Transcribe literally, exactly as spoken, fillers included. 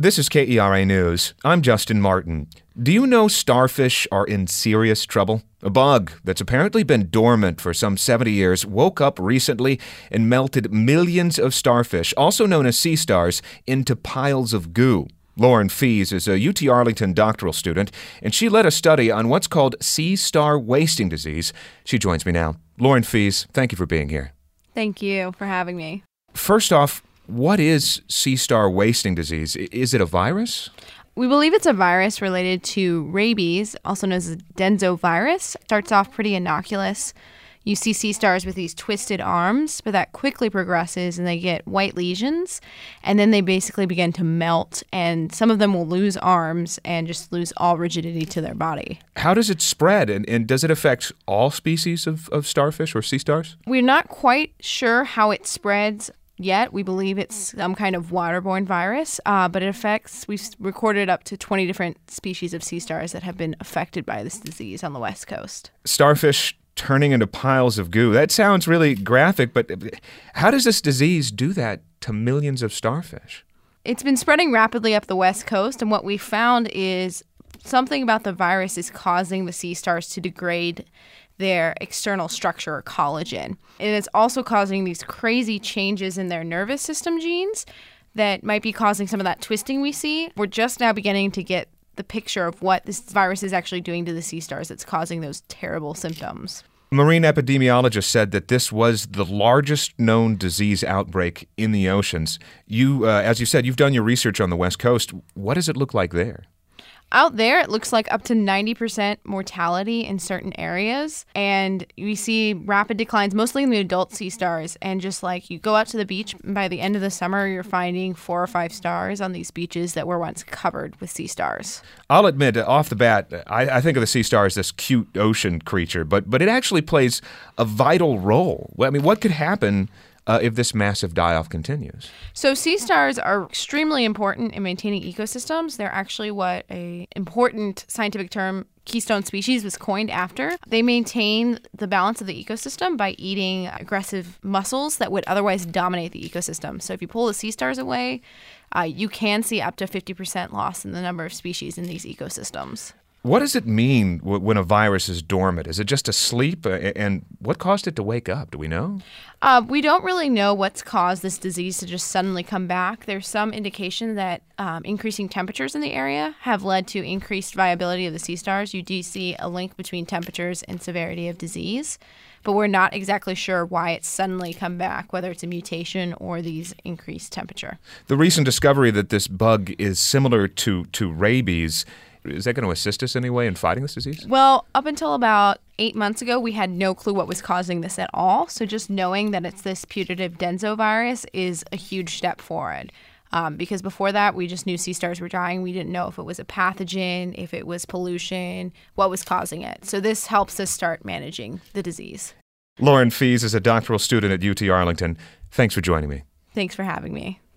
This is K E R A News. I'm Justin Martin. Do you know starfish are in serious trouble? A bug that's apparently been dormant for some seventy years woke up recently and melted millions of starfish, also known as sea stars, into piles of goo. Lauren Fees is a U T Arlington doctoral student, and she led a study on what's called sea star wasting disease. She joins me now. Lauren Fees, thank you for being here. Thank you for having me. First off, what is sea star wasting disease? Is it a virus? We believe it's a virus related to rabies, also known as denzovirus. It starts off pretty innocuous. You see sea stars with these twisted arms, but that quickly progresses and they get white lesions, and then they basically begin to melt, and some of them will lose arms and just lose all rigidity to their body. How does it spread, and, and does it affect all species of, of starfish or sea stars? We're not quite sure how it spreads yet. We believe it's some kind of waterborne virus, uh, but it affects, we've recorded up to twenty different species of sea stars that have been affected by this disease on the West Coast. Starfish turning into piles of goo. That sounds really graphic, but how does this disease do that to millions of starfish? It's been spreading rapidly up the West Coast, and what we found is something about the virus is causing the sea stars to degrade their external structure or collagen. And it's also causing these crazy changes in their nervous system genes that might be causing some of that twisting we see. We're just now beginning to get the picture of what this virus is actually doing to the sea stars that's causing those terrible symptoms. Marine epidemiologists said that this was the largest known disease outbreak in the oceans. You, uh, as you said, you've done your research on the West Coast. What does it look like there? Out there, it looks like up to ninety percent mortality in certain areas, and we see rapid declines, mostly in the adult sea stars. And just like you go out to the beach, and by the end of the summer, you're finding four or five stars on these beaches that were once covered with sea stars. I'll admit, off the bat, I, I think of the sea star as this cute ocean creature, but but it actually plays a vital role. I mean, what could happen Uh, if this massive die-off continues? So sea stars are extremely important in maintaining ecosystems. They're actually what a important scientific term, keystone species, was coined after. They maintain the balance of the ecosystem by eating aggressive mussels that would otherwise dominate the ecosystem. So if you pull the sea stars away, uh, you can see up to fifty percent loss in the number of species in these ecosystems. What does it mean w- when a virus is dormant? Is it just asleep? Uh, and what caused it to wake up? Do we know? Uh, we don't really know what's caused this disease to just suddenly come back. There's some indication that um, increasing temperatures in the area have led to increased viability of the sea stars. You do see a link between temperatures and severity of disease, but we're not exactly sure why it's suddenly come back, whether it's a mutation or these increased temperature. The recent discovery that this bug is similar to, to rabies, is that going to assist us anyway in fighting this disease? Well, up until about eight months ago, we had no clue what was causing this at all. So just knowing that it's this putative denzovirus is a huge step forward. Um, because before that, we just knew sea stars were dying. We didn't know if it was a pathogen, if it was pollution, what was causing it. So this helps us start managing the disease. Lauren Fees is a doctoral student at U T Arlington. Thanks for joining me. Thanks for having me.